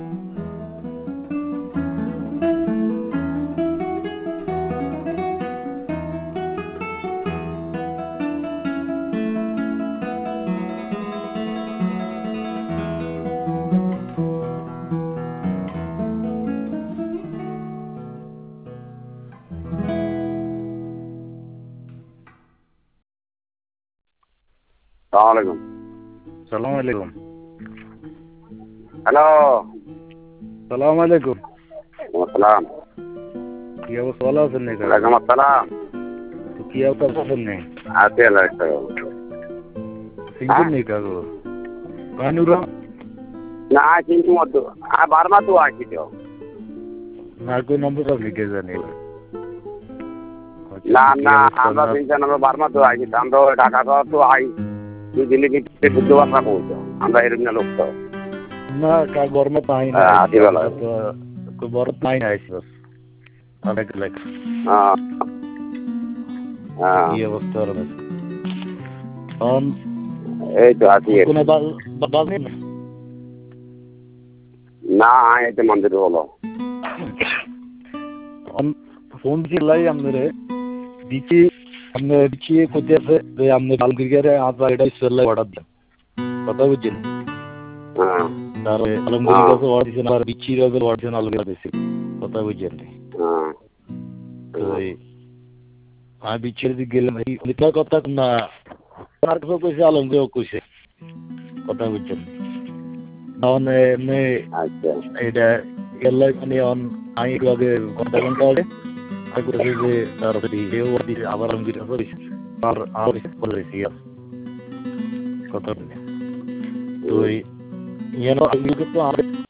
আসসালামু সালাম আলাইকুম। হ্যালো। সালাম আলাইকুম। আসসালাম। কি অবস্থা, ভালো আছেন নাকি? ওয়ালাইকুম আসসালাম। তো কি অবস্থা আছেন নাকি? আছি আল্লাহ রাখো। সিঙ্গেল নেই কাগো কানুরা না কিন্তু মত বারমা তো আছি তো না কোন নম্বর লিখে জানি না না আমরা তিনজন আমরা বারমা তো আছি আমরা ঢাকা শহর তো আই তুই দিল্লি কিন্তু বুধবার না পৌঁছো আমরা এরকম লোক তো না কা গরমে পাই না তো বড় পাই না আইছি বস অনেক লাইক কি অবস্থা হবে অন এই তো আছি কোন বাজে না আইতে মন্দির হলো অন ফোন চিল্লাই আমরে দিছি हमने दिखिए कुछ जैसे हमने बाल गिर आप এটা ইসরাইলে অর্ডার দেন কথা বুঝছেন তারপরে আলমগীর কাছে অর্ডার দিয়েছেন আর বিচির কাছে অর্ডার দিয়েছেন আলমগীর কাছে কথা বুঝছেন তো আমি বিচির দিকে গেলাম লিখা কথা না আর কিছু কইছে আলমগীর কইছে কথা বুঝছেন মানে এমনি এটা এলাই মানে অন আমি আগে ঘন্টা আগে আমি কইছি যে তারপরে এও দিছে আবার আলমগীর কাছে আর আর বলেছি কথা তো ইয়ানো আলমগীর তো